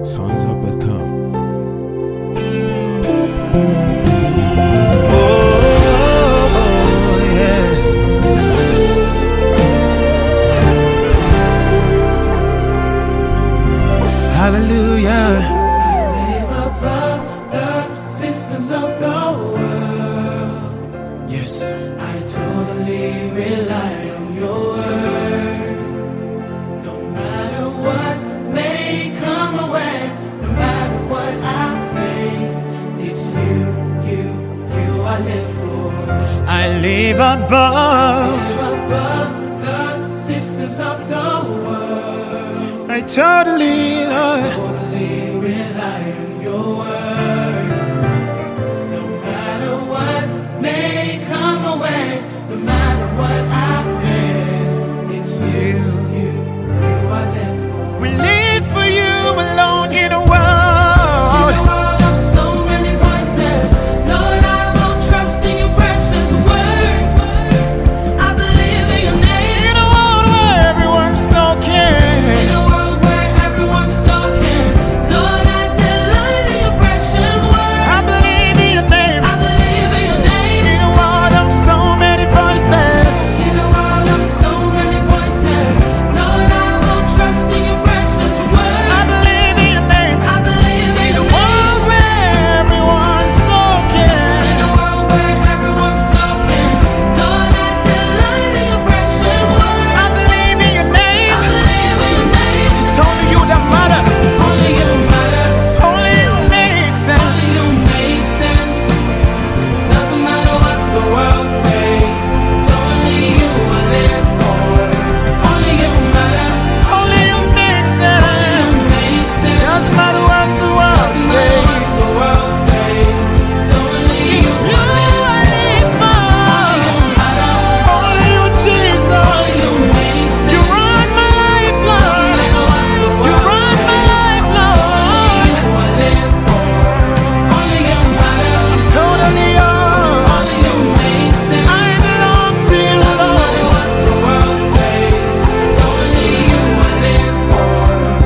SoundsUp.com. Hallelujah. I live above the systems of the world. Yes. I totally rely on your word. No matter what may come away, no matter what I face, it's you I live for. I live above. Above the systems of the world. I totally, Lord. Totally rely on your word. No matter what may come away, no matter what I face, it's you I live for. We live for you alone in a world. In a world of so many voices, Lord, I will trust in your precious word. I believe in your name. In a world where everyone's talking. In a world where everyone's talking, Lord, I delight in your precious word. I believe in your name. I believe in your name. In a world of so many voices. In a world of so many voices, Lord, I will trust in your precious word. I believe in your name. I believe in In a your world name. where everyone's talking. In a world where everyone's talking, Lord, I delight in your precious word. I believe in your name. I believe in your name. It's only you that matter. Only you matter. Only you make sense. Only you make sense. Doesn't matter what the world says. It's only you I live for. Only you matter. Only you make sense. Make sense. Doesn't matter what the world Doesn't matter what says. the world says. It's only you You I live are for. Only you for. matter. Only you, Only Jesus. you make sense. You run my life, Doesn't Lord. matter what the You world run my says. life, Only Lord. you I live for. Only you matter. Totally yours. Only you make sense. I belong to you, Doesn't matter Lord. what the world says. It's only you I live for.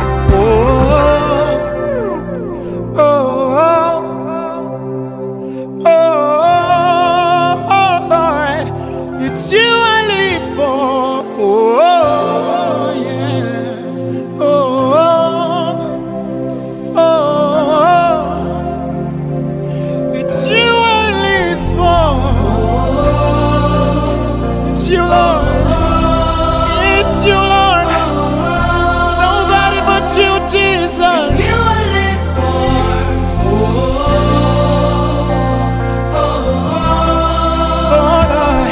Oh, oh, oh, oh, Lord. It's you I live for. Oh, yeah. Oh, oh, it's you I live for. It's you, Lord. It's you, Lord. Nobody but you, Jesus. You I live for. Oh, Lord.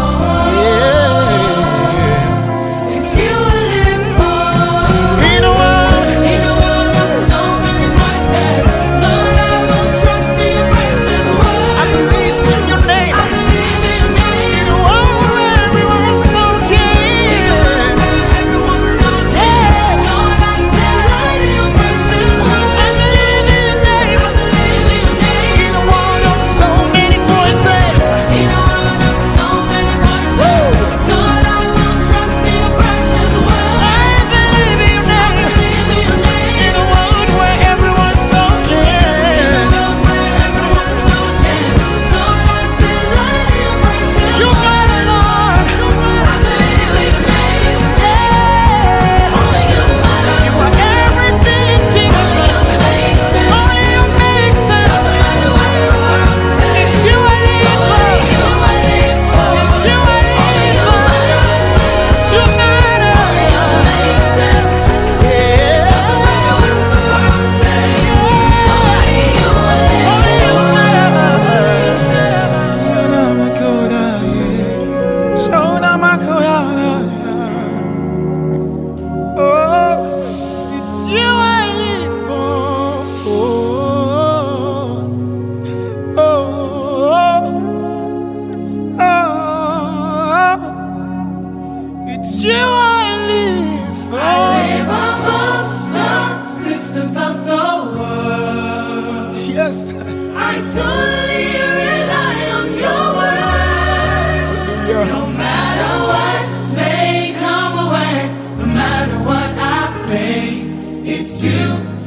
Yeah. It's you I live for. In a world, In a world of so many voices, Lord, I will trust in your precious word. I believe in your name. I believe in your name. In a world where everyone's talking. Everyone's talking. Yeah. Lord, I delight in your precious word. I believe in your name. I believe in your name. In a world of so many voices. In a world of so many voices, Lord, I will trust in your precious word. I believe in your I name. believe in your name. In a world where everyone's talking. Where everyone's talking, Lord, I delight in your precious You word. matter, Lord. I believe in your name. Yeah. Only you matter. You are everything, Jesus. Make sense. Only you make sense. Doesn't matter what the world says. It's you I live for. You I live for. It's you I live for. You matter. Make sense. Yeah. Doesn't matter what the world says. Only you I live Only you matter. Shona makoda, yeah. Shona makoda, yeah. Oh, it's you I live for. Oh, oh, oh, it's you I live for. I live above the systems of the world. Yes. I totally rely on your word. Yeah. No matter what may come away, no matter what I face, it's you